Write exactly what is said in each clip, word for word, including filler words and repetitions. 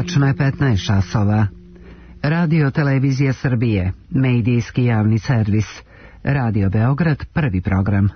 Tačno je petnaest časova. Radio Televizija Srbije, medijski javni servis. Radio Beograd, prvi program.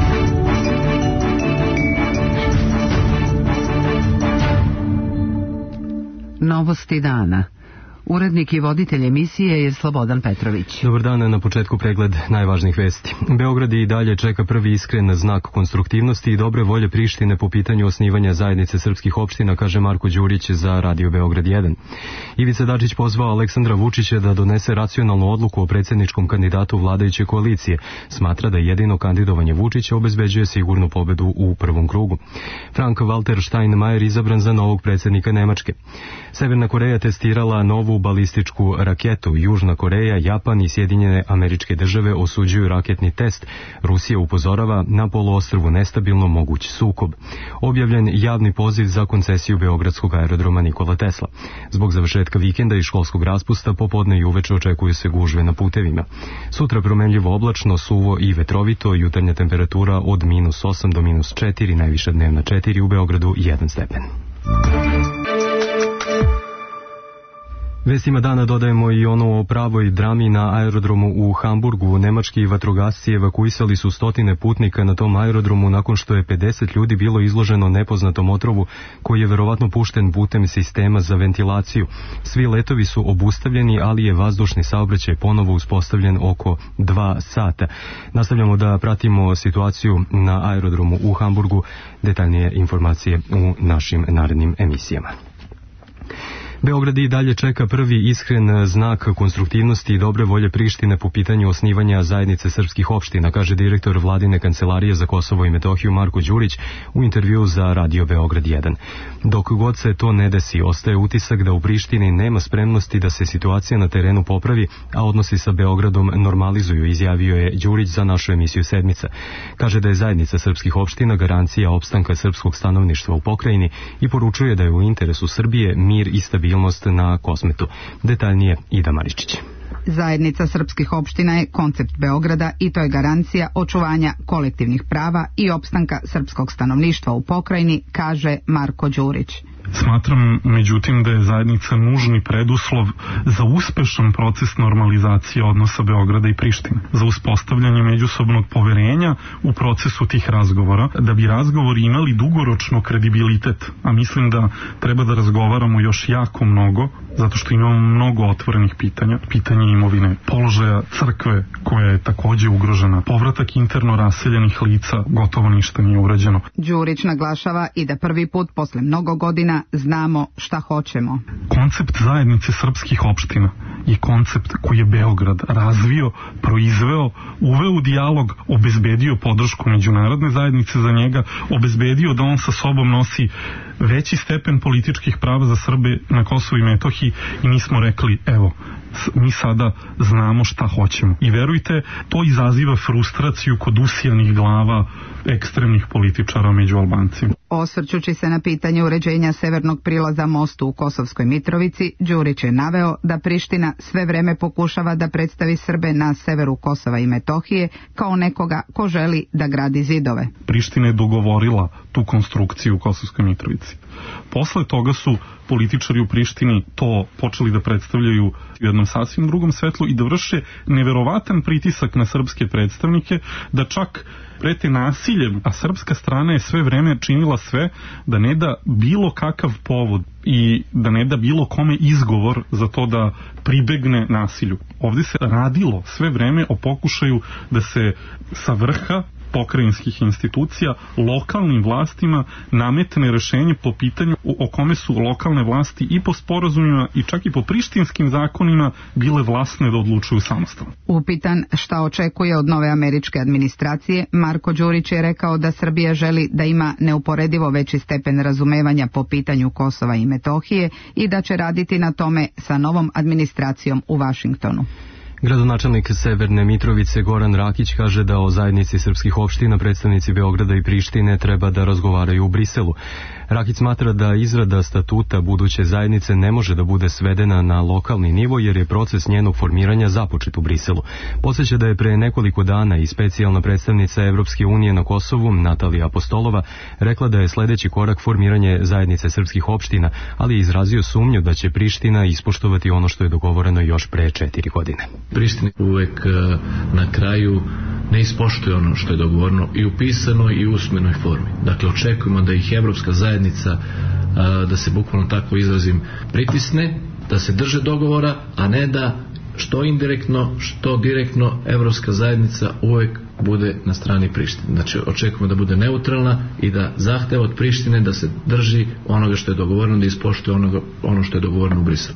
Novosti dana. Urednik i voditelj emisije je Slobodan Petrović. Dobar dan, na početku pregled najvažnijih vesti. Beograd i dalje čeka prvi iskren znak konstruktivnosti i dobre volje Prištine po pitanju osnivanja zajednice srpskih opština, kaže Marko Đurić za Radio Beograd jedan. Ivica Dačić pozvao Aleksandra Vučića da donese racionalnu odluku o predsjedničkom kandidatu vladajuće koalicije. Smatra da jedino kandidovanje Vučića obezbeđuje sigurnu pobedu u prvom krugu. Frank Walter Steinmeier izabran za novog predsjednika Nemačke. Severna Koreja testirala novu balističku raketu. Južna Koreja, Japan i Sjedinjene Američke Države osuđuju raketni test. Rusija upozorava na poluostrvu nestabilno moguć sukob. Objavljen javni poziv za koncesiju beogradskog aerodroma Nikola Tesla. Zbog završetka vikenda i školskog raspusta popodne i uveče očekuju se gužve na putevima. Sutra promenljivo oblačno, suvo i vetrovito, jutarnja temperatura od minus osam do minus četiri, najviša dnevna četiri, u Beogradu jedan stepen. Vestima dana dodajemo i ono o pravoj drami na aerodromu u Hamburgu. Nemački vatrogasci evakuisali su stotine putnika na tom aerodromu nakon što je pedeset ljudi bilo izloženo nepoznatom otrovu koji je verovatno pušten putem sistema za ventilaciju. Svi letovi su obustavljeni, ali je vazdušni saobraćaj ponovo uspostavljen oko dva sata. Nastavljamo da pratimo situaciju na aerodromu u Hamburgu. Detaljnije informacije u našim narednim emisijama. Beograd i dalje čeka prvi iskren znak konstruktivnosti i dobre volje Prištine po pitanju osnivanja zajednice srpskih opština, kaže direktor Vladine kancelarije za Kosovo i Metohiju Marko Đurić u intervjuu za Radio Beograd jedan. Dok god se to ne desi, ostaje utisak da u Prištini nema spremnosti da se situacija na terenu popravi, a odnosi sa Beogradom normalizuju, izjavio je Đurić za našu emisiju Sedmica. Kaže da je zajednica srpskih opština garancija opstanka srpskog stanovništva u pokrajini i poručuje da je u interesu Srbije mir i stabilnost na Kosmetu. Detaljnije Ida Maričić. Zajednica srpskih opština je koncept Beograda i to je garancija očuvanja kolektivnih prava i opstanka srpskog stanovništva u pokrajini, kaže Marko Đurić. Smatram, međutim, da je zajednica nužni preduslov za uspešan proces normalizacije odnosa Beograda i Prištine, za uspostavljanje međusobnog poverenja u procesu tih razgovora, da bi razgovori imali dugoročno kredibilitet, a mislim da treba da razgovaramo još jako mnogo, zato što imamo mnogo otvorenih pitanja, pitanje imovine, položaja crkve koja je takođe ugrožena, povratak interno raseljenih lica, gotovo ništa nije urađeno. Đurić naglašava i da prvi put posle mnogo godina znamo šta hoćemo. Koncept zajednice srpskih opština je koncept koji je Beograd razvio, proizveo, uveo u dijalog, obezbedio podršku međunarodne zajednice za njega, obezbedio da on sa sobom nosi veći stepen političkih prava za Srbe na Kosovu i Metohiji i mi smo rekli, evo, mi sada znamo šta hoćemo. I verujte, to izaziva frustraciju kod usijanih glava ekstremnih političara među Albancima. Osvrćući se na pitanje uređenja severnog prilaza mostu u Kosovskoj Mitrovici, Đurić je naveo da Priština sve vreme pokušava da predstavi Srbe na severu Kosova i Metohije kao nekoga ko želi da gradi zidove. Priština je dogovorila tu konstrukciju u Kosovskoj Mitrovici. Posle toga su političari u Prištini to počeli da predstavljaju u jednom sasvim drugom svetlu i da vrše neverovatan pritisak na srpske predstavnike, da čak prete nasiljem, a srpska strana je sve vreme činila sve da ne da bilo kakav povod i da ne da bilo kome izgovor za to da pribegne nasilju. Ovdje se radilo sve vreme o pokušaju da se sa vrha pokrajinskih institucija lokalnim vlastima nametne rešenje po pitanju o kome su lokalne vlasti i po sporazumima i čak i po prištinskim zakonima bile vlasne da odlučuju samostalno. Upitan šta očekuje od nove američke administracije, Marko Đurić je rekao da Srbija želi da ima neuporedivo veći stepen razumevanja po pitanju Kosova i Metohije i da će raditi na tome sa novom administracijom u Vašingtonu. Gradonačelnik Severne Mitrovice Goran Rakić kaže da o zajednici srpskih opština predstavnici Beograda i Prištine treba da razgovaraju u Briselu. Rakić smatra da izrada statuta buduće zajednice ne može da bude svedena na lokalni nivo jer je proces njenog formiranja započet u Briselu. Podsjeća da je pre nekoliko dana i specijalna predstavnica Evropske unije na Kosovu, Natalija Apostolova, rekla da je sledeći korak formiranje zajednice srpskih opština, ali je izrazio sumnju da će Priština ispoštovati ono što je dogovoreno još pre četiri godine. Priština uvek na kraju ne ispoštuje ono što je dogovoreno i u pisanoj i u usmenoj formi. Dakle, očekujemo da ih Evropska zajednica, da se bukvalno tako izrazim, pritisne, da se drže dogovora, a ne da što indirektno, što direktno Evropska zajednica uvek bude na strani Prištine. Znači, očekujemo da bude neutralna i da zahteva od Prištine da se drži onoga što je dogovoreno, da ispoštuje onoga, ono što je dogovoreno u Briselu.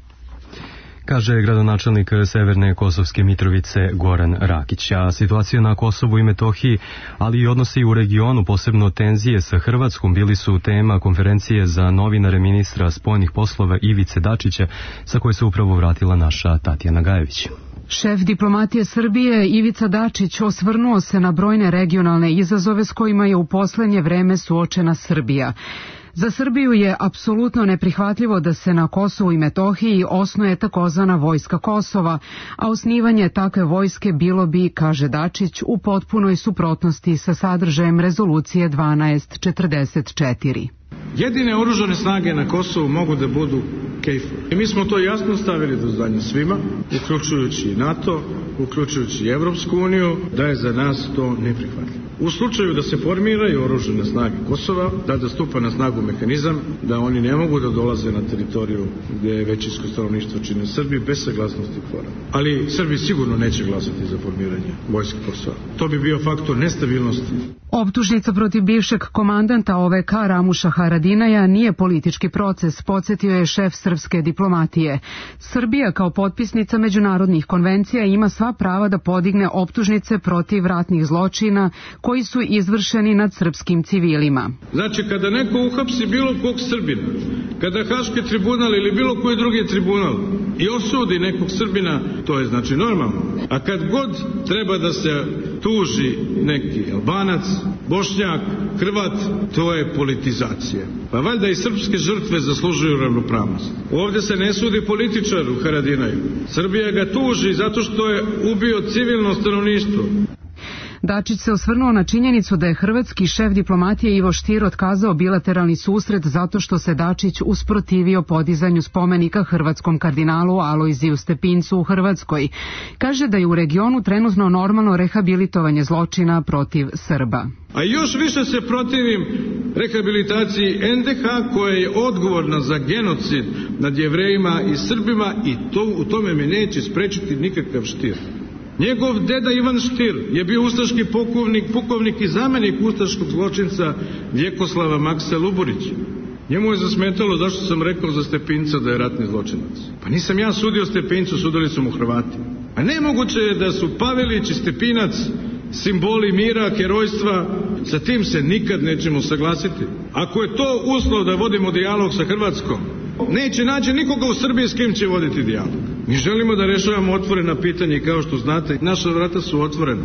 Kaže gradonačelnik Severne Kosovske Mitrovice Goran Rakić. A situacija na Kosovu i Metohiji, ali i odnosi u regionu, posebno tenzije sa Hrvatskom, bili su tema konferencije za novinare ministra spoljnih poslova Ivice Dačića, sa koje se upravo vratila naša Tatjana Gajević. Šef diplomatije Srbije Ivica Dačić osvrnuo se na brojne regionalne izazove s kojima je u poslednje vreme suočena Srbija. Za Srbiju je apsolutno neprihvatljivo da se na Kosovu i Metohiji osnuje takozvana vojska Kosova, a osnivanje takve vojske bilo bi, kaže Dačić, u potpunoj suprotnosti sa sadržajem rezolucije dvanaest četrdeset četiri. Jedine oružane snage na Kosovu mogu da budu KFOR. I mi smo to jasno stavili do znanja svima, uključujući i NATO, uključujući i Evropsku uniju, da je za nas to neprihvatljivo. U slučaju da se formiraju oružane snage Kosova, tada stupa na snagu mehanizam da oni ne mogu da dolaze na teritoriju gde je većinsko stanovništvo čine Srbi bez saglasnosti KFOR-a. Ali Srbi sigurno neće glasati za formiranje vojske Kosova. To bi bio faktor nestabilnosti. Optužnica protiv bivšeg komandanta O V K Ramuša Haradinaja nije politički proces, podsjetio je šef srpske diplomatije. Srbija kao potpisnica međunarodnih konvencija ima sva prava da podigne optužnice protiv ratnih zločina koji su izvršeni nad srpskim civilima. Znači, kada neko uhapsi bilo kog Srbina, kada Haški tribunal ili bilo koji drugi tribunal i osudi nekog Srbina, to je znači normalno. A kad god treba da se tuži neki Albanac, Bošnjak, Hrvat, to je politizacija. Pa valjda i srpske žrtve zaslužuju ravnopravnost. Ovdje se ne sudi političaru Haradinaju. Srbija ga tuži zato što je ubio civilno stanovništvo. Dačić se osvrnuo na činjenicu da je hrvatski šef diplomatije Ivo Štir otkazao bilateralni susret zato što se Dačić usprotivio podizanju spomenika hrvatskom kardinalu Alojziju Stepincu u Hrvatskoj. Kaže da je u regionu trenutno normalno rehabilitovanje zločina protiv Srba. A još više se protivim rehabilitaciji N D H koja je odgovorna za genocid nad Jevrejima i Srbima i to, u tome me neće sprečiti nikakav Štir. Njegov deda Ivan Štir je bio ustaški pukovnik, pukovnik i zamenik ustaškog zločinca Vjekoslava Maksa Luburića. Njemu je zasmetalo zašto sam rekao za Stepinca da je ratni zločinac. Pa nisam ja sudio Stepincu, sudili su mu Hrvati. A nemoguće je da su Pavelić i Stepinac simboli mira, herojstva, sa tim se nikad nećemo saglasiti. Ako je to uslov da vodimo dijalog sa Hrvatskom, neće naći nikoga u Srbiji s kim će voditi dijalog. Mi želimo da rešavamo otvorena pitanja i kao što znate, naša vrata su otvorena.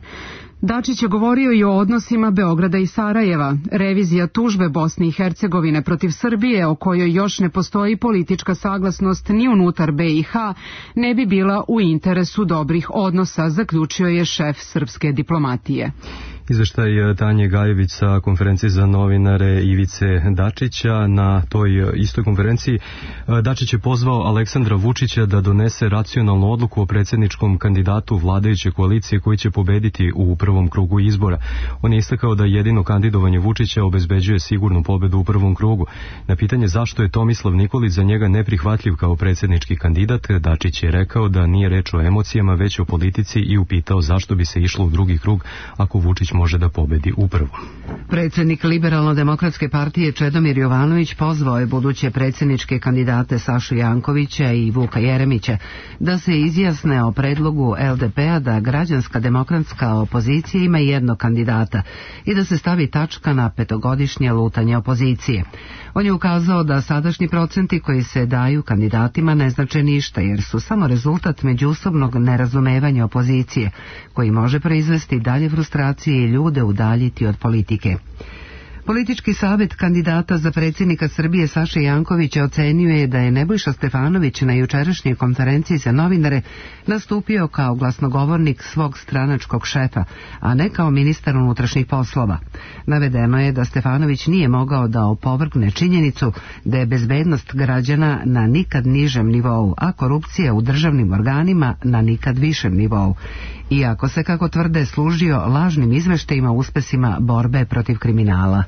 Dačić je govorio i o odnosima Beograda i Sarajeva. Revizija tužbe Bosne i Hercegovine protiv Srbije, o kojoj još ne postoji politička saglasnost ni unutar B i H, ne bi bila u interesu dobrih odnosa, zaključio je šef srpske diplomatije. Izveštaj Tanje Gajević sa konferencije za novinare Ivice Dačića. Na toj istoj konferenciji Dačić je pozvao Aleksandra Vučića da donese racionalnu odluku o predsjedničkom kandidatu vladajuće koalicije koji će pobediti u prvom krugu izbora. On je istakao da jedino kandidovanje Vučića obezbeđuje sigurnu pobedu u prvom krugu. Na pitanje zašto je Tomislav Nikolić za njega neprihvatljiv kao predsjednički kandidat, Dačić je rekao da nije reč o emocijama, već o politici i upitao zašto bi se išlo u drugi krug ako Vučić može da pobedi u prvom. Predsjednik Liberalno-demokratske partije Čedomir Jovanović pozvao je buduće predsjedničke kandidate Sašu Jankovića i Vuka Jeremića da se izjasne o predlogu L D P-a da građanska demokratska opozicija ima jednog kandidata i da se stavi tačka na petogodišnje lutanje opozicije. On je ukazao da sadašnji procenti koji se daju kandidatima ne znače ništa jer su samo rezultat međusobnog nerazumevanja opozicije koji može proizvesti dalje frustracije i ljude udaljiti od politike. Politički savjet kandidata za predsjednika Srbije Saše Jankovića ocenio je da je Nebojša Stefanović na jučerašnjoj konferenciji za novinare nastupio kao glasnogovornik svog stranačkog šefa, a ne kao ministar unutrašnjih poslova. Navedeno je da Stefanović nije mogao da opovrgne činjenicu da je bezbednost građana na nikad nižem nivou, a korupcija u državnim organima na nikad višem nivou. Iako se, kako tvrde, služio lažnim izveštajima o uspesima borbe protiv kriminala.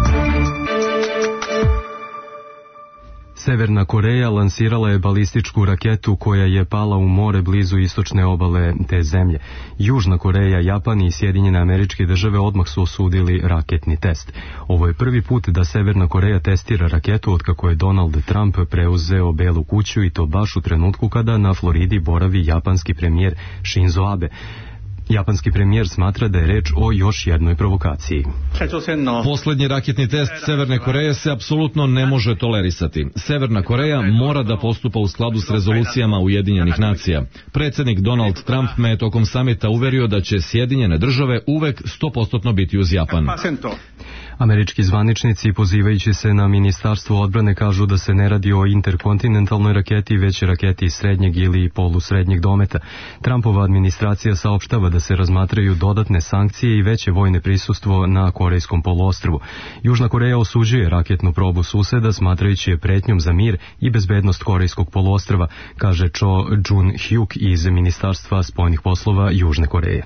Severna Koreja lansirala je balističku raketu koja je pala u more blizu istočne obale te zemlje. Južna Koreja, Japan i Sjedinjene Američke Države odmah su osudili raketni test. Ovo je prvi put da Severna Koreja testira raketu otkako je Donald Trump preuzeo Belu kuću i to baš u trenutku kada na Floridi boravi japanski premijer Shinzo Abe. Japanski premijer smatra da je reč o još jednoj provokaciji. Poslednji raketni test Severne Koreje se apsolutno ne može tolerisati. Severna Koreja mora da postupa u skladu s rezolucijama Ujedinjenih nacija. Predsjednik Donald Trump me je tokom samita uverio da će Sjedinjene države uvek sto posto biti uz Japan. Američki zvaničnici, pozivajući se na Ministarstvo odbrane, kažu da se ne radi o interkontinentalnoj raketi, već raketi srednjeg ili polusrednjeg dometa. Trumpova administracija saopštava da se razmatraju dodatne sankcije i veće vojne prisustvo na Korejskom poluostrvu. Južna Koreja osuđuje raketnu probu suseda, smatrajući je pretnjom za mir i bezbednost Korejskog poluostrva, kaže Cho Jun-hyuk iz Ministarstva spoljnih poslova Južne Koreje.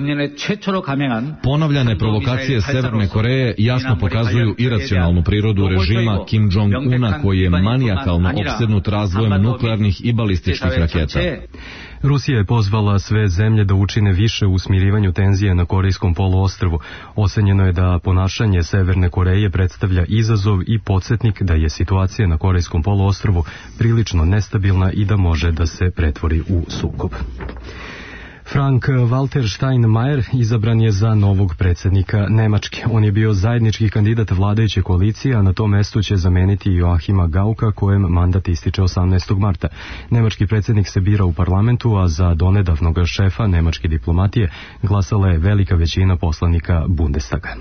Ponavljane provokacije Severne Koreje jasno pokazuju iracionalnu prirodu režima Kim Jong-una koji je manijakalno opsednut razvojem nuklearnih i balističkih raketa. Rusija je pozvala sve zemlje da učine više u smirivanju tenzije na Korejskom poluostrvu. Ocenjeno je da ponašanje Severne Koreje predstavlja izazov i podsjetnik da je situacija na Korejskom poluostrvu prilično nestabilna i da može da se pretvori u sukob. Frank-Walter Steinmeier izabran je za novog predsjednika Nemačke. On je bio zajednički kandidat vladajuće koalicije, a na tom mestu će zameniti Joachima Gauka, kojem mandat ističe osamnaestog marta. Nemački predsjednik se bira u parlamentu, a za donedavnog šefa nemačke diplomatije glasala je velika većina poslanika Bundestaga.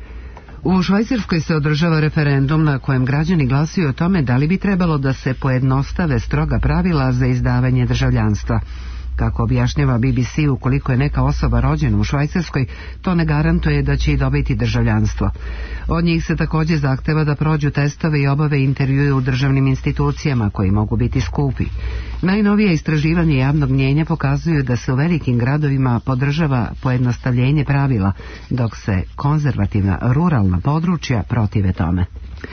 U Švajcarskoj se održava referendum na kojem građani glasuju o tome da li bi trebalo da se pojednostave stroga pravila za izdavanje državljanstva. Kako objašnjava B B C, ukoliko je neka osoba rođena u Švajcarskoj, to ne garantuje da će i dobiti državljanstvo. Od njih se također zahteva da prođu testove i obave intervjue u državnim institucijama koji mogu biti skupi. Najnovije istraživanje javnog mnjenja pokazuju da se u velikim gradovima podržava pojednostavljenje pravila, dok se konzervativna ruralna područja protive tome.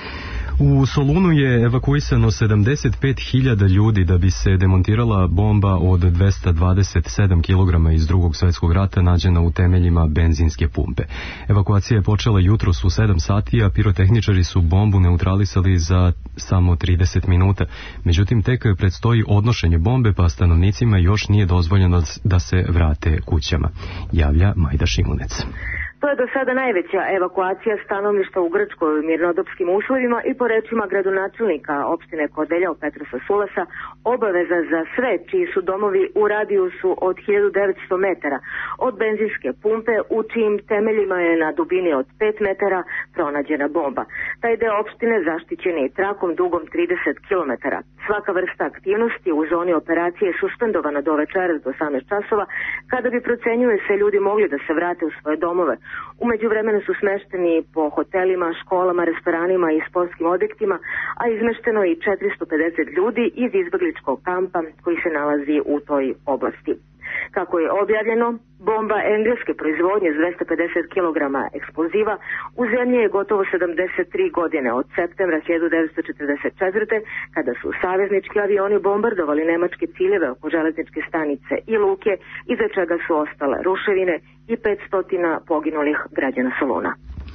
U Solunu je evakuisano sedamdeset pet hiljada ljudi da bi se demontirala bomba od dvesta dvadeset sedam kilograma iz Drugog svjetskog rata nađena u temeljima benzinske pumpe. Evakuacija je počela jutros u sedam sati, a pirotehničari su bombu neutralisali za samo trideset minuta. Međutim, tek predstoji odnošenje bombe, pa stanovnicima još nije dozvoljeno da se vrate kućama, javlja Majda Šimunec. To je do sada najveća evakuacija stanovništva u Grčkoj u mirnodopskim uslovima i po rečima gradonačelnika opštine Kordelja Petrosa Sulasa, obaveza za sve čiji su domovi u radijusu od hiljadu devetsto metara od benzinske pumpe u čijim temeljima je na dubini od pet metara pronađena bomba. Taj deo opštine zaštićen je trakom dugom trideset kilometara. Svaka vrsta aktivnosti u zoni operacije je suspendovana do večeras do osamnaest časova, kada bi, procenjuje se, ljudi mogli da se vrate u svoje domove. U međuvremenu su smešteni po hotelima, školama, restoranima i sportskim objektima, a izmešteno je i četiristo pedeset ljudi iz izbegličkog kampa koji se nalazi u toj oblasti. Kako je objavljeno, bomba engleske proizvodnje s dvesta pedeset kilograma eksploziva u zemlji je gotovo sedamdeset tri godine od septembra hiljadu devetsto četrdeset četvrte. kada su saveznički avioni bombardovali nemačke ciljeve oko železničke stanice i luke, iza čega su ostale ruševine i petsto poginulih građana Soluna.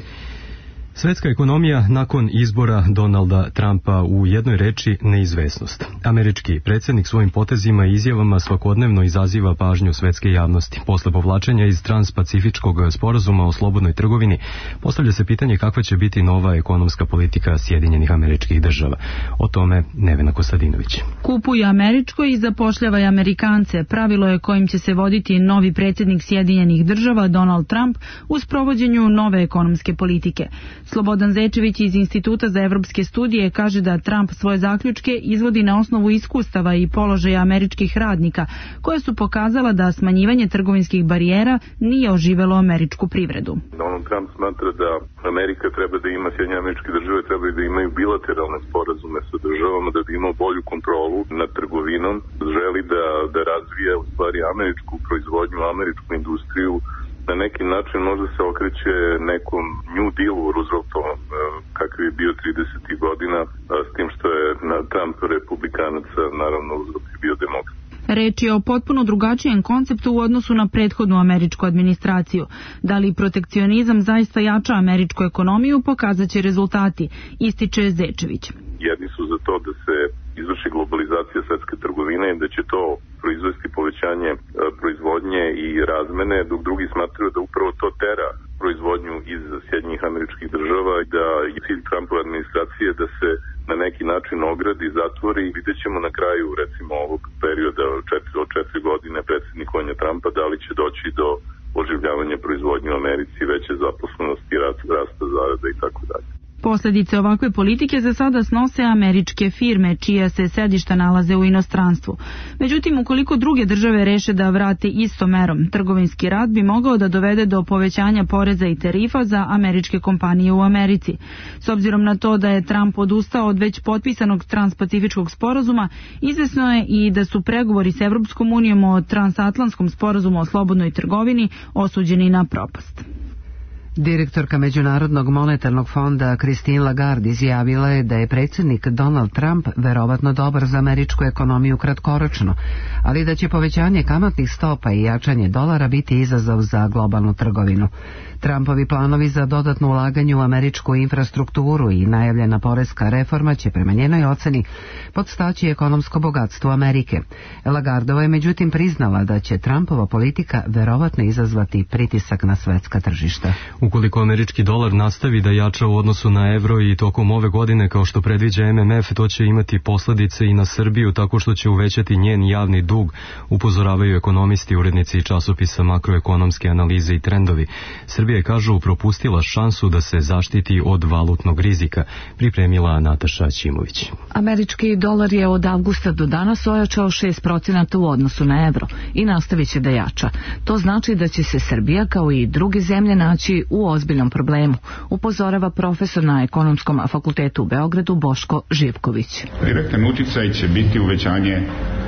Svetska ekonomija nakon izbora Donalda Trumpa u jednoj reči neizvesnost. Američki predsjednik svojim potezima i izjavama svakodnevno izaziva pažnju svetske javnosti. Posle povlačenja iz transpacifičkog sporazuma o slobodnoj trgovini postavlja se pitanje kakva će biti nova ekonomska politika Sjedinjenih Američkih Država. O tome Nevena Kostadinović. Kupuje američko i zapošljavaj Amerikance. Pravilo je kojim će se voditi novi predsjednik Sjedinjenih Država Donald Trump u sprovođenju nove ekonomske politike. Slobodan Zečević iz Instituta za evropske studije kaže da Trump svoje zaključke izvodi na osnovu iskustava i položaja američkih radnika, koja su pokazala da smanjivanje trgovinskih barijera nije oživelo američku privredu. Donald Trump smatra da Amerika treba da ima, Sjedinjene Američke Države treba da imaju bilateralne sporazume sa državama da bi imao bolju kontrolu nad trgovinom. Želi da, da razvije u stvari američku proizvodnju, američku industriju. Na neki način možda se okreće nekom New Dealu Rooseveltovom, kakav je bio tridesetih godina, s tim što je Trump republikanac, naravno Roosevelt je bio demokrat. Reč je o potpuno drugačijem konceptu u odnosu na prethodnu američku administraciju. Da li protekcionizam zaista jača američku ekonomiju, pokazat će rezultati, ističe Zečević. Jedni su za to da se izvrši globalizacija svetske trgovine i da će to proizvesti povećanje e, proizvodnje i razmene, dok drugi smatraju da upravo to tera proizvodnju iz Sjedinjenih Američkih Država i da je cilj Trumpove administracije da se na neki način ogradi, zatvori. Vidjet ćemo na kraju recimo ovog perioda od četiri, od četiri godine predsjednikovanja Trumpa da li će doći do oživljavanja proizvodnje u Americi, veće zaposlenosti, rasta zarada i tako dalje. Posljedice ovakve politike za sada snose američke firme, čija se sedišta nalaze u inostranstvu. Međutim, ukoliko druge države reše da vrate istom merom, trgovinski rat bi mogao da dovede do povećanja poreza i tarifa za američke kompanije u Americi. S obzirom na to da je Trump odustao od već potpisanog transpacifičkog sporazuma, izvesno je i da su pregovori s Evropskom unijom o transatlantskom sporazumu o slobodnoj trgovini osuđeni na propast. Direktorka Međunarodnog monetarnog fonda Christine Lagarde izjavila je da je predsjednik Donald Trump verovatno dobar za američku ekonomiju kratkoročno, ali da će povećanje kamatnih stopa i jačanje dolara biti izazov za globalnu trgovinu. Trumpovi planovi za dodatno ulaganje u američku infrastrukturu i najavljena poreska reforma će prema njenoj oceni podstaći ekonomsko bogatstvo Amerike. Lagardova je međutim priznala da će Trumpova politika verovatno izazvati pritisak na svetska tržišta. Ukoliko američki dolar nastavi da jača u odnosu na evro i tokom ove godine kao što predviđa M M F, to će imati posljedice i na Srbiju tako što će uvećati njen javni dug, upozoravaju ekonomisti, urednici časopisa Makroekonomske analize i trendovi. Srbija je, kažu, propustila šansu da se zaštiti od valutnog rizika, pripremila Nataša Ćimović. Američki dolar je od avgusta do danas ojačao šest procenata u odnosu na evro i nastavit će da jača. To znači da će se Srbija kao i druge zemlje naći u ozbiljnom problemu, upozorava profesor na Ekonomskom fakultetu u Beogradu Boško Živković. Direktan uticaj će biti uvećanje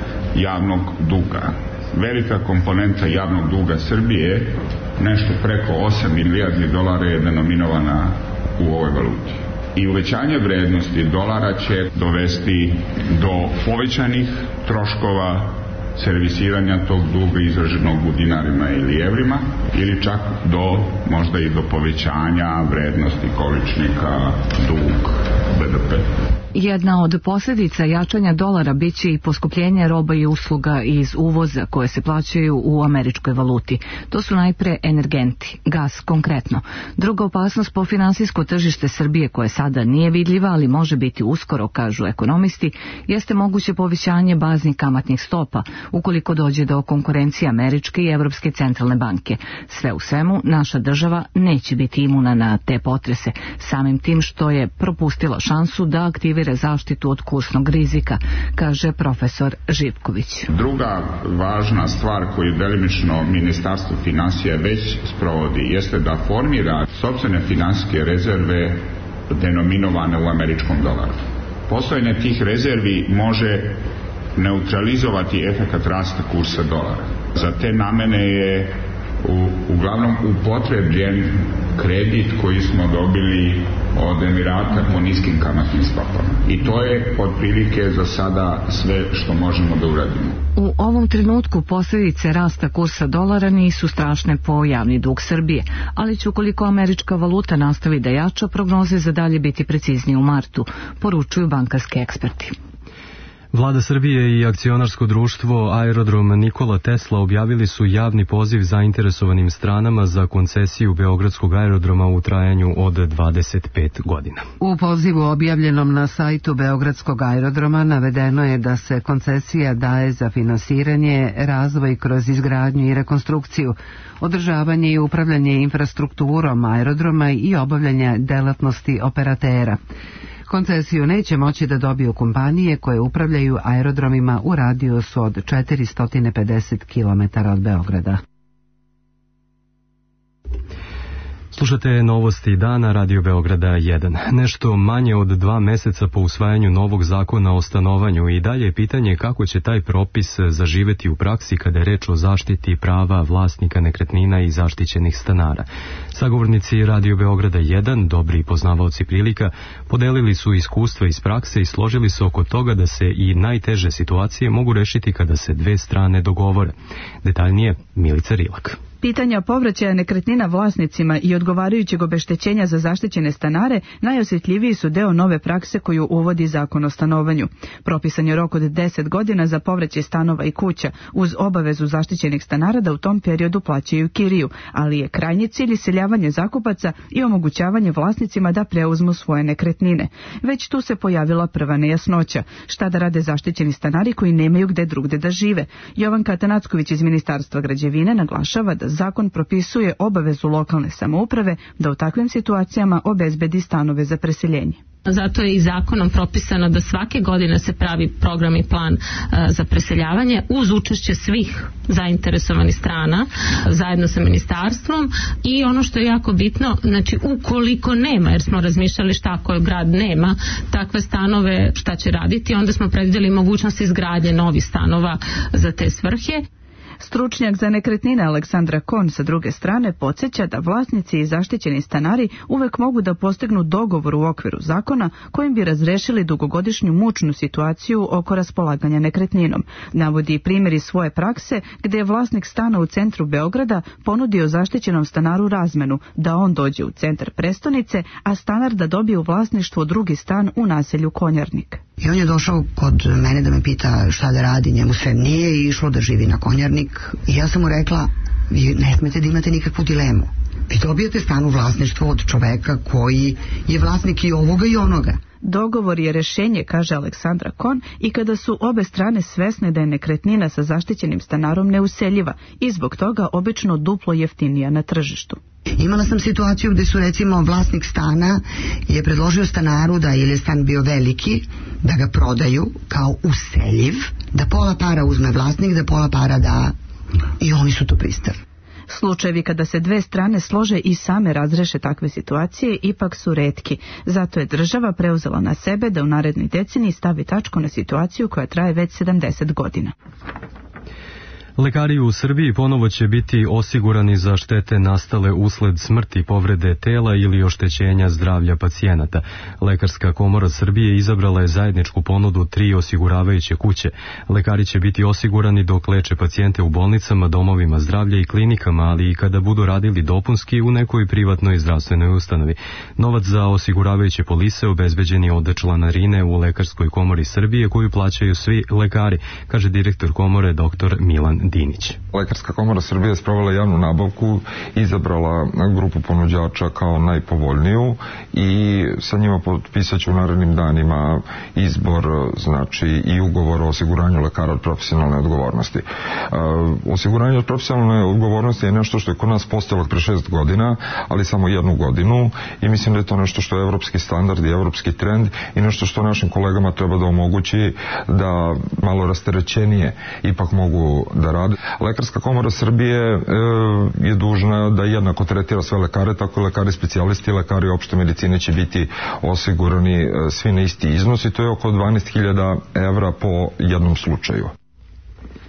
javnog duga. Velika komponenta javnog duga Srbije, nešto preko osam milijardi dolara, je denominovana u ovoj valuti. I uvećanje vrednosti dolara će dovesti do povećanih troškova servisiranja tog duga izraženog u dinarima ili evrima, ili čak do, možda i do povećanja vrednosti količnika dug B D P. Jedna od posljedica jačanja dolara biće i poskupljenje roba i usluga iz uvoza koje se plaćaju u američkoj valuti. To su najpre energenti, gas konkretno. Druga opasnost po finansijsko tržište Srbije, koje sada nije vidljiva, ali može biti uskoro, kažu ekonomisti, jeste moguće povećanje baznih kamatnih stopa, ukoliko dođe do konkurencije američke i evropske centralne banke. Sve u svemu, naša država neće biti imuna na te potrese, samim tim što je propustila šansu da aktivira zaštitu od kursnog rizika, kaže profesor Živković. Druga važna stvar koju delimično Ministarstvo finansija već sprovodi jeste da formira sopstvene finansijske rezerve denominovane u američkom dolaru. Postojanje tih rezervi može neutralizovati efekat rasta kursa dolara. Za te namene je u, uglavnom upotrebljen kredit koji smo dobili od Emirata po niskim kamatnim stopama. I to je otprilike za sada sve što možemo da uradimo. U ovom trenutku posljedice rasta kursa dolara nisu strašne po javni dug Srbije, ali će ukoliko američka valuta nastavi da jača, prognoze za dalje biti preciznije u martu, poručuju bankarski eksperti. Vlada Srbije i akcionarsko društvo Aerodrom Nikola Tesla objavili su javni poziv zainteresovanim stranama za koncesiju Beogradskog aerodroma u trajanju od dvadeset pet godina. U pozivu objavljenom na sajtu Beogradskog aerodroma navedeno je da se koncesija daje za finansiranje, razvoj kroz izgradnju i rekonstrukciju, održavanje i upravljanje infrastrukturom aerodroma i obavljanje delatnosti operatera. Koncesiju neće moći da dobiju kompanije koje upravljaju aerodromima u radijusu od četiristo pedeset kilometara od Beograda. Slušate novosti dana Radio Beograda jedan. Nešto manje od dva meseca po usvajanju novog zakona o stanovanju i dalje je pitanje kako će taj propis zaživeti u praksi kada je reč o zaštiti prava vlasnika nekretnina i zaštićenih stanara. Sagovornici Radio Beograda jedan, dobri poznavaoci prilika, podelili su iskustva iz prakse i složili se oko toga da se i najteže situacije mogu rešiti kada se dve strane dogovore. Detaljnije Milica Rilak. Pitanja povraćaja nekretnina vlasnicima i odgovarajućeg obeštećenja za zaštićene stanare najosjetljiviji su deo nove prakse koju uvodi Zakon o stanovanju. Propisan je rok od deset godina za povraćaj stanova i kuća, uz obavezu zaštićenih stanara da u tom periodu plaćaju kiriju, ali je krajnji cilj iseljavanje zakupaca i omogućavanje vlasnicima da preuzmu svoje nekretnine. Već tu se pojavila prva nejasnoća. Šta da rade zaštićeni stanari koji nemaju gde drugde da žive? Jovanka Atanacković iz Ministarstva građevine naglašava da zakon propisuje obavezu lokalne samouprave da u takvim situacijama obezbedi stanove za preseljenje. Zato je i zakonom propisano da svake godine se pravi program i plan uh, za preseljavanje uz učešće svih zainteresovanih strana zajedno sa ministarstvom i ono što je jako bitno, znači ukoliko nema, jer smo razmišljali šta ako grad nema takve stanove, šta će raditi, onda smo predvidjeli mogućnost izgradnje novih stanova za te svrhe. Stručnjak za nekretnine Aleksandra Kon sa druge strane podsjeća da vlasnici i zaštićeni stanari uvek mogu da postignu dogovor u okviru zakona kojim bi razrešili dugogodišnju mučnu situaciju oko raspolaganja nekretninom. Navodi primjer iz svoje prakse gdje je vlasnik stana u centru Beograda ponudio zaštićenom stanaru razmenu da on dođe u centar prestonice, a stanar da dobije u vlasništvo drugi stan u naselju Konjarnik. I on je došao kod mene da me pita šta da radi, njemu sve nije išlo da živi na Konjarnik. I ja sam mu rekla, vi ne smete da imate nikakvu dilemu. Vi dobijete stan u vlasništvo od čoveka koji je vlasnik i ovoga i onoga. Dogovor je rešenje, kaže Aleksandra Kon, i kada su obe strane svesne da je nekretnina sa zaštićenim stanarom neuseljiva i zbog toga obično duplo jeftinija na tržištu. Imala sam situaciju gde su recimo vlasnik stana je predložio stanaru da, ili je stan bio veliki, da ga prodaju kao useljiv, da pola para uzme vlasnik, da pola para da, i oni su to pristali. Slučajevi kada se dve strane slože i same razreše takve situacije ipak su retki. Zato je država preuzela na sebe da u narednoj deceniji stavi tačku na situaciju koja traje već sedamdeset godina. Lekari u Srbiji ponovo će biti osigurani za štete nastale usled smrti, povrede tela ili oštećenja zdravlja pacijenata. Lekarska komora Srbije izabrala je zajedničku ponudu tri osiguravajuće kuće. Lekari će biti osigurani dok leče pacijente u bolnicama, domovima zdravlja i klinikama, ali i kada budu radili dopunski u nekoj privatnoj zdravstvenoj ustanovi. Novac za osiguravajuće polise obezbeđen je od članarine u Lekarskoj komori Srbije koju plaćaju svi lekari, kaže direktor komore dr. Milan Dinić. Lekarska komora Srbije je sprovela javnu nabavku, izabrala grupu ponuđača kao najpovoljniju i sa njima potpisat će u narednim danima izbor, znači i ugovor o osiguranju lekara od profesionalne odgovornosti. Uh, osiguranje od profesionalne odgovornosti je nešto što je kod nas postojalo pre šest godina, ali samo jednu godinu i mislim da je to nešto što je evropski standard i evropski trend i nešto što našim kolegama treba da omogući da malo rasterećenije ipak mogu da rade. Lekarska komora Srbije e, je dužna da jednako tretira sve lekare, tako i lekari specijalisti i lekari opšte medicine će biti osigurani e, svi na isti iznos i to je oko dvanaest hiljada evra po jednom slučaju.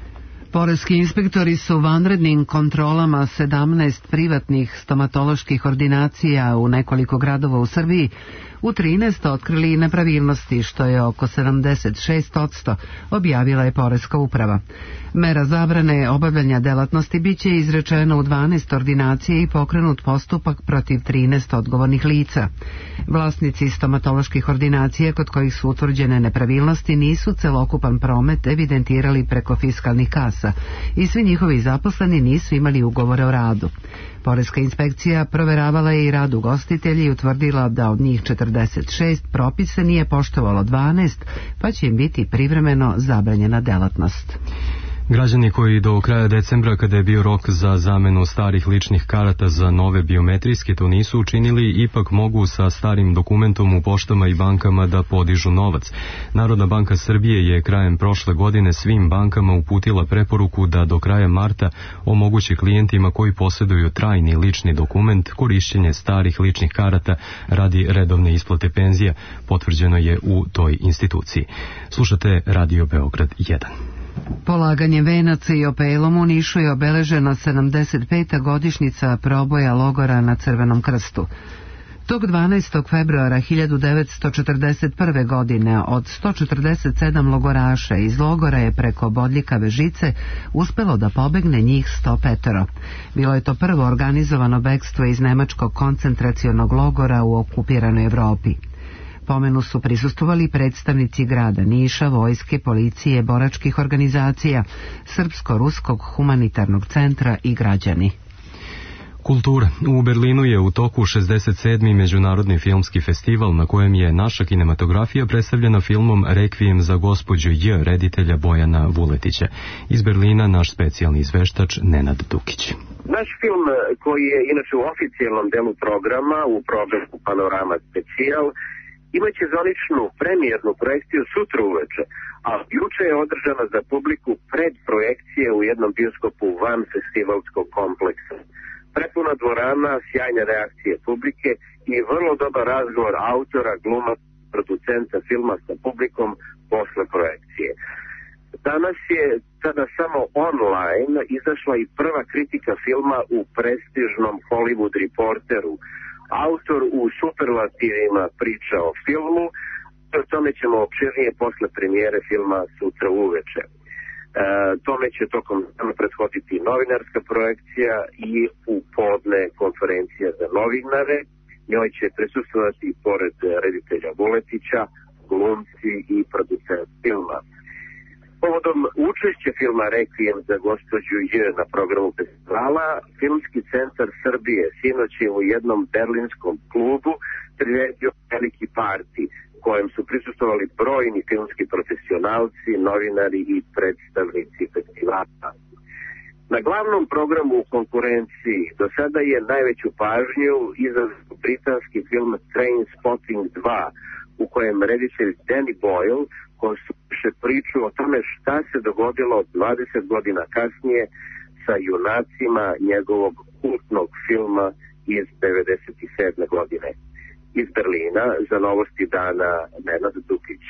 Poreski inspektori su vanrednim kontrolama sedamnaest privatnih stomatoloških ordinacija u nekoliko gradova u Srbiji u trinaest otkrili nepravilnosti, što je oko sedamdeset šest posto, objavila je Poreska uprava. Mera zabrane obavljanja delatnosti biće izrečena u dvanaest ordinacija i pokrenut postupak protiv trinaest odgovornih lica. Vlasnici stomatoloških ordinacija kod kojih su utvrđene nepravilnosti nisu celokupan promet evidentirali preko fiskalnih kasa i svi njihovi zaposleni nisu imali ugovore o radu. Poreska inspekcija proveravala je i rad ugostitelja i utvrdila da od njih četrdeset šest propise nije poštovalo dvanaest, pa će im biti privremeno zabranjena delatnost. Građani koji do kraja decembra, kada je bio rok za zamenu starih ličnih karata za nove biometrijske, to nisu učinili, ipak mogu sa starim dokumentom u poštama i bankama da podižu novac. Narodna banka Srbije je krajem prošle godine svim bankama uputila preporuku da do kraja marta omogući klijentima koji posjeduju trajni lični dokument korišćenje starih ličnih karata radi redovne isplate penzija, potvrđeno je u toj instituciji. Slušate Radio Beograd jedan. Polaganjem venaca i opelom u Nišu je obeležena sedamdeset peta godišnjica proboja logora na Crvenom krstu. Tog dvanaestog februara hiljadu devetsto četrdeset prve. godine od sto četrdeset sedam logoraša iz logora je preko bodljikave žice uspelo da pobegne njih sto petoro. Bilo je to prvo organizovano bekstvo iz nemačkog koncentracionog logora u okupiranoj Evropi. Pomenu su prisustvovali predstavnici grada Niša, vojske, policije, boračkih organizacija, Srpsko-ruskog humanitarnog centra i građani. Kultura. U Berlinu je u toku šezdeset sedmi. Međunarodni filmski festival na kojem je naša kinematografija predstavljena filmom Rekvijem za gospođu J. reditelja Bojana Vuletića. Iz Berlina naš specijalni izveštač Nenad Dukić. Naš film, koji je inače u oficijalnom delu programa, u programu Panorama Specijal, imaće zvaničnu premijernu projekciju sutra uveče, a juče je održana za publiku predprojekcije u jednom bioskopu van festivalskog kompleksa. Prepuna dvorana, sjajne reakcije publike i vrlo dobar razgovor autora, gluma, producenta filma sa publikom posle projekcije. Danas je sada samo online izašla i prva kritika filma u prestižnom Hollywood Reporteru. Autor u superlativima priča o filmu, o tome ćemo opširnije posle premijere filma sutra uveče. E, tome će tokom dana prethoditi novinarska projekcija i u podne konferencija za novinare. Njoj će prisustvovati pored reditelja Vuletića, glumci i producent filma. Povodom učešća filma Rekvijem za gospođu J na programu festivala, Filmski centar Srbije sinoć je u jednom berlinskom klubu priredio veliki parti, kojem su prisustvovali brojni filmski profesionalci, novinari i predstavnici festivala. Na glavnom programu u konkurenciji do sada je najveću pažnju izazvao britanski film Trainspotting dva, u kojem reditelj Danny Boyle konstruiše priču o tome šta se dogodilo dvadeset godina kasnije sa junacima njegovog kultnog filma iz devedeset sedme. godine. Iz Berlina za Novosti dana Nenad Dukić.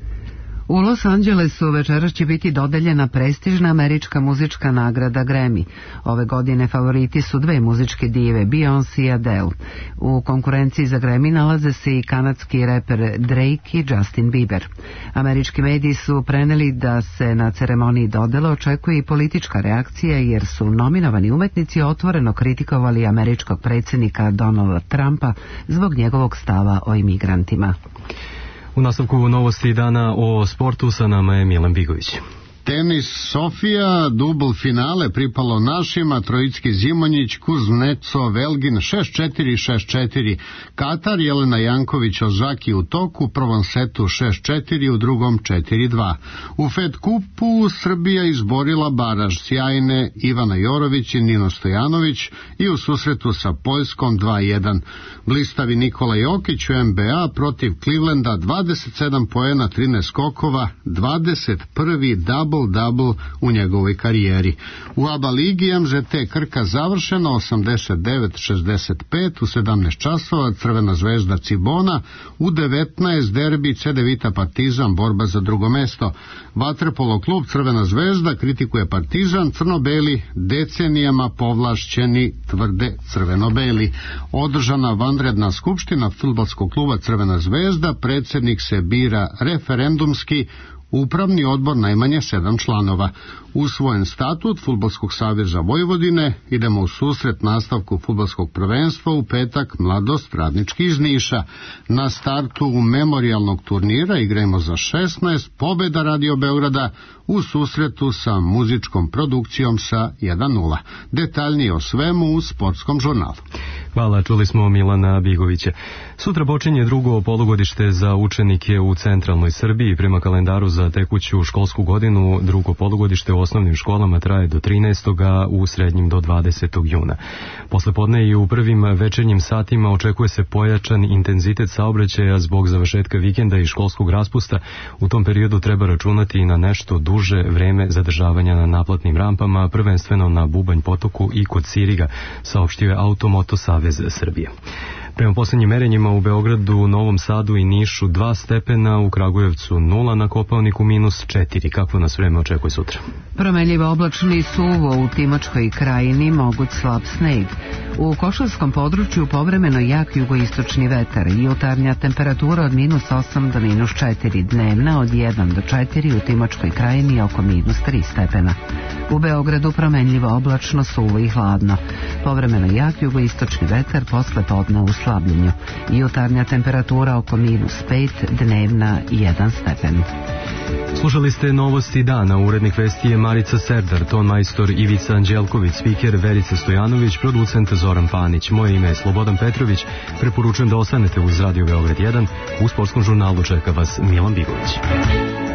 U Los Angelesu večeras će biti dodeljena prestižna američka muzička nagrada Grammy. Ove godine favoriti su dve muzičke dive, Beyoncé i Adele. U konkurenciji za Grammy nalaze se i kanadski reper Drake i Justin Bieber. Američki mediji su preneli da se na ceremoniji dodele očekuje i politička reakcija, jer su nominovani umetnici otvoreno kritikovali američkog predsjednika Donalda Trumpa zbog njegovog stava o imigrantima. U nastavku novosti dana o sportu sa nama je Milan Bigović. Tenis Sofija, dubl finale pripalo našima, Trojicki Zimonjić, Kuzneco, Velgin šest četiri šest četiri. Katar, Jelena Janković Ozaki u toku, u prvom setu šest četiri, u drugom četiri dva. U Fed kupu Srbija izborila baraž sjajne Ivana Jorović i Nino Stojanović i u susretu sa Poljskom dva jedan. Blistavi Nikola Jokić u N B A protiv Clevelanda dvadeset sedam poena, trinaest skokova, dvadeset prvi double double-double u njegovoj karijeri. U A B A ligi M Z T Krka završeno osamdeset devet šezdeset pet, u sedamnaest časova Crvena zvezda Cibona, u devetnaest derbi Cedevita Partizan, borba za drugo mesto. Vaterpolo klub Crvena zvezda kritikuje Partizan, crno-beli decenijama povlašćeni, tvrde crveno-beli. Održana vanredna skupština fudbalskog kluba Crvena zvezda, predsjednik se bira referendumski, upravni odbor najmanje sedam članova. Usvojen statut Fudbalskog saveza Vojvodine, idemo u susret nastavku fudbalskog prvenstva u petak Mladost Radnički iz Niša. Na startu memorijalnog turnira igrajmo za šesnaest, pobjeda Radio Beograda u susretu sa muzičkom produkcijom sa jedan nula. Detaljnije o svemu u Sportskom žurnalu. Hvala, čuli smo Milana Bigovića. Sutra počinje drugo polugodište za učenike u centralnoj Srbiji. Prema kalendaru za tekuću školsku godinu drugo polugodište u osnovnim školama traje do trinaestog u srednjim do dvadesetog juna. Poslepodne i u prvim večernjim satima očekuje se pojačan intenzitet saobraćaja zbog završetka vikenda i školskog raspusta. U tom periodu treba računati i na nešto duže vreme zadržavanja na naplatnim rampama, prvenstveno na Bubanj potoku i kod Siriga, saopštio je Automoto Savez Srbije. Prema posljednjim merenjima u Beogradu, Novom Sadu i Nišu dva stepena, u Kragujevcu nula, na Kopaoniku minus četiri. Kakvo nas vreme očekuje sutra? Promenljivo oblačni suvo u Timočkoj krajini, moguć slab sneg. U Košarskom području povremeno jak jugoistočni vetar, jutarnja temperatura od minus osam do minus četiri, dnevna od jedan do četiri, u Timočkoj krajini oko minus tri stepena. U Beogradu promenljivo oblačno, suvo i hladno. Povremeno jak jugoistočni vetar, posle podne u slabljenju. Jutarnja temperatura oko minus pet, dnevna jedan stepen. Slušali ste novosti dana. Urednik vesti je Marica Serdar, ton majstor Ivica Anđelković, spiker Verica Stojanović, producent Zoran Panić. Moje ime je Slobodan Petrović. Preporučujem da ostanete uz Radio Beograd jedan. U Sportskom žurnalu čeka vas Milan Bigović.